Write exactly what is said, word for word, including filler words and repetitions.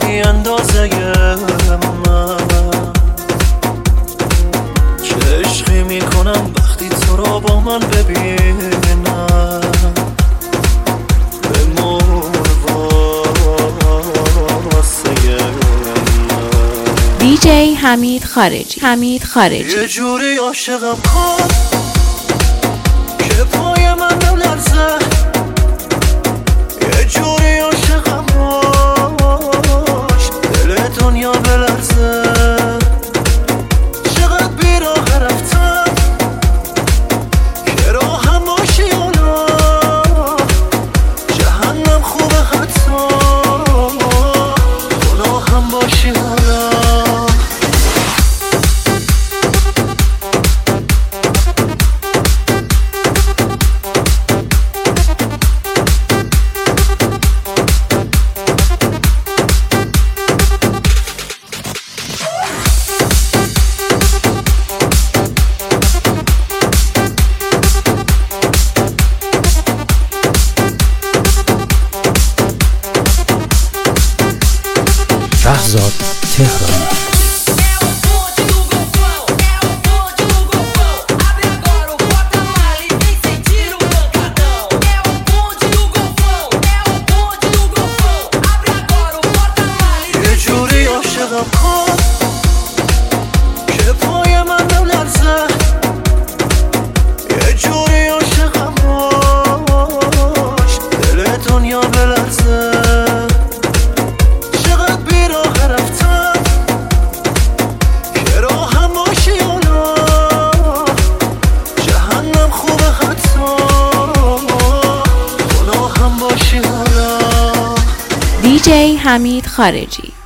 بی اندازه من، چه عشقی میکنم وقتی تو رو با من ببینم. بمون واسه دی جی حمید خارجی. حمید خارجی یه جوری عاشقم کن که پای من نلرزه، یه جوری عاشقم باش دل دنیا بلرزه. چقدر بیراه رفتم که راهم باشی حالا، جهنم خوبه حتی گناهم باشی حالا. شهرزاد تهرانی. یه جوری عاشقم کن که پای من نلرزه، یه جوری عاشقم باش دل دنیا بلرزه. چقدر بیراه رفتم که راهم باشی حالا، جهنم خوبه حتی گناهم باشی حالا. دی جی حمید خارجی.